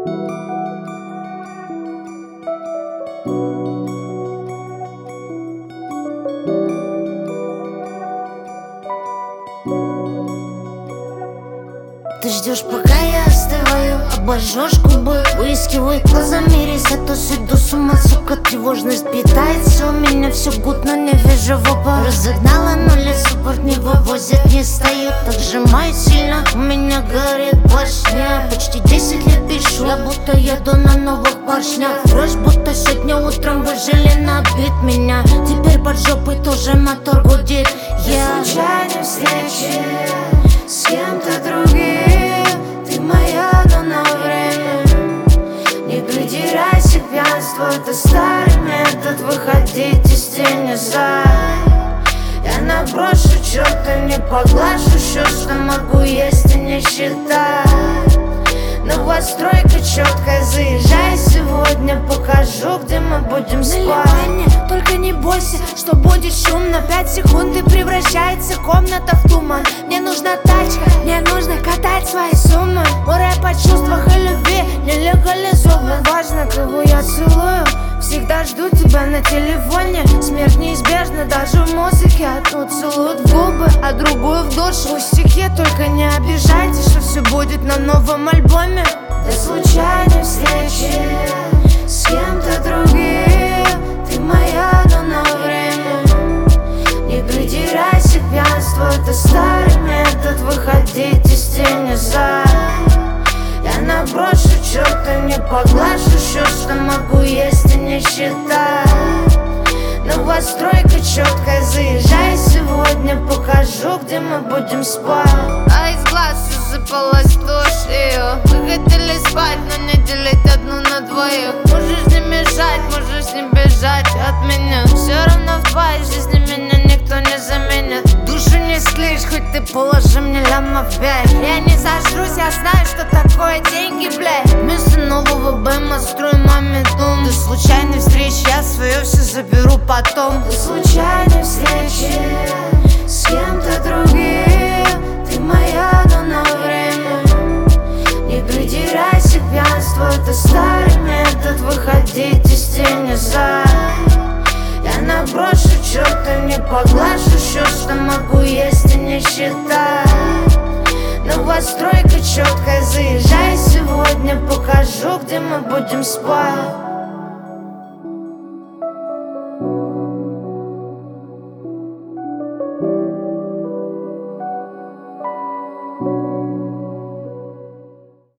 Ты ждешь, пока я остываю, обожжешь губы, выискивай глазами ресету, сойду с ума, сука, тревожность питается. У меня все гуд, но не вижу вопа. Разогнала нули, суппорт не вывозит, не стою, так сжимаю сильно. У меня горит башня, почти 10 лет пишу, я будто еду на новых поршнях. Дрожь, будто сегодня утром выжили на бит меня. Теперь под жопой тоже мотор гудит. Я случайной встречи с кем-то другим. Ты моя, но на время. Не придирайся к пьянству, это старый метод выходить из тени за. Я наброшу чё-то, не поглажу всё, что могу есть и не считать. Новостройка четкая, заезжай сегодня, покажу, где мы будем спать. Только не бойся, что будет шумно. 5 секунд и превращается комната в туман. Мне нужна тачка, мне нужно катать свои суммы. Мой рэп о чувствах и любви не легализован. Важно, кого я целую, всегда жду тебя на телефоне. Смерть неизбежна даже в музыке. Одну целуют в губы, а другую в душу. Пустяки, только не обижайтесь, что все будет на новом альбоме. До случайной встречи с кем-то другим. Ты моя, но на время. Не придирайся к пьянству, это старый метод выходить из тени за. Я наброшу чё-то, не поглажу всё, что могу есть и не считать. Новостройка четкая, заезжай сегодня, покажу, где мы будем спать. А из глаз сыпалась тушью. Мы хотели спать, но не делить одну на двоих. Можешь не мешать, можешь не бежать от меня. Все равно в твоей жизни меня никто не заменит. Душу не склеишь, хоть ты положи мне ляма в 5. Я не зажрусь, я знаю, что такое деньги, блядь. Вместо нового БМа строю маме дом. До случайной встречи я свое все заберу потом. До случайной встречи с кем-то другим. Ты моя, но на время. Не придирайся к пьянству, это старый метод выходить из тени за. Я наброшу чё-то, не поглажу всё, что могу есть и не считать. Новостройка четкая, заезжай сегодня, покажу, где мы будем спать.